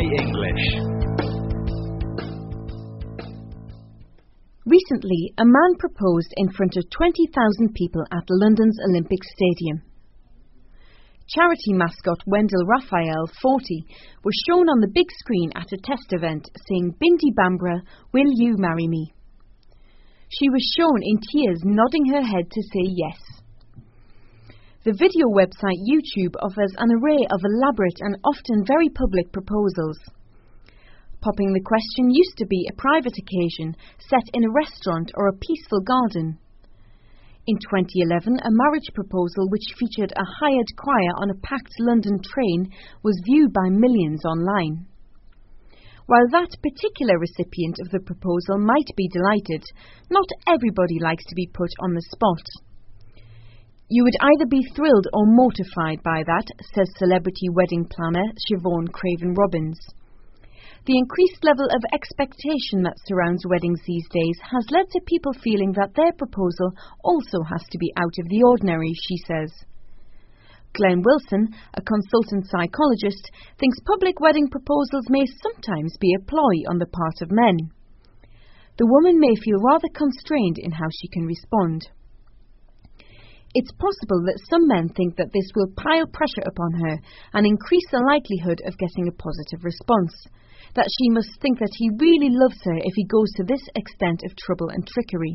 English. Recently, a man proposed in front of 20,000 people at London's Olympic Stadium. Charity mascot Wendell Raphael, 40, was shown on the big screen at a test event saying, "Bindi Bambra, will you marry me?" She was shown in tears nodding her head to say yes. The video website YouTube offers an array of elaborate and often very public proposals. Popping the question used to be a private occasion set in a restaurant or a peaceful garden. In 2011, a marriage proposal which featured a hired choir on a packed London train was viewed by millions online. While that particular recipient of the proposal might be delighted, not everybody likes to be put on the spot. You would either be thrilled or mortified by that, says celebrity wedding planner Siobhan Craven-Robbins. The increased level of expectation that surrounds weddings these days has led to people feeling that their proposal also has to be out of the ordinary, she says. Glenn Wilson, a consultant psychologist, thinks public wedding proposals may sometimes be a ploy on the part of men. The woman may feel rather constrained in how she can respond. It's possible that some men think that this will pile pressure upon her and increase the likelihood of getting a positive response, that she must think that he really loves her if he goes to this extent of trouble and trickery.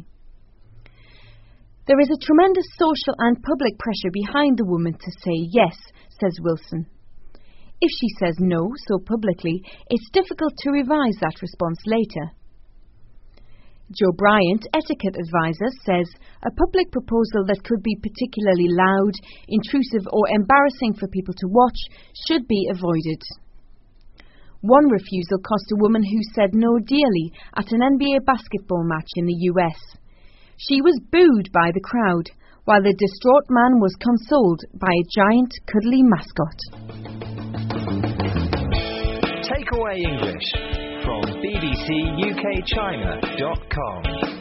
There is a tremendous social and public pressure behind the woman to say yes, says Wilson. If she says no so publicly, it's difficult to revise that response later. Joe Bryant, etiquette advisor, says a public proposal that could be particularly loud, intrusive or embarrassing for people to watch should be avoided. One refusal cost a woman who said no dearly at an NBA basketball match in the US. She was booed by the crowd, while the distraught man was consoled by a giant cuddly mascot. Takeaway English from bbcukchina.com.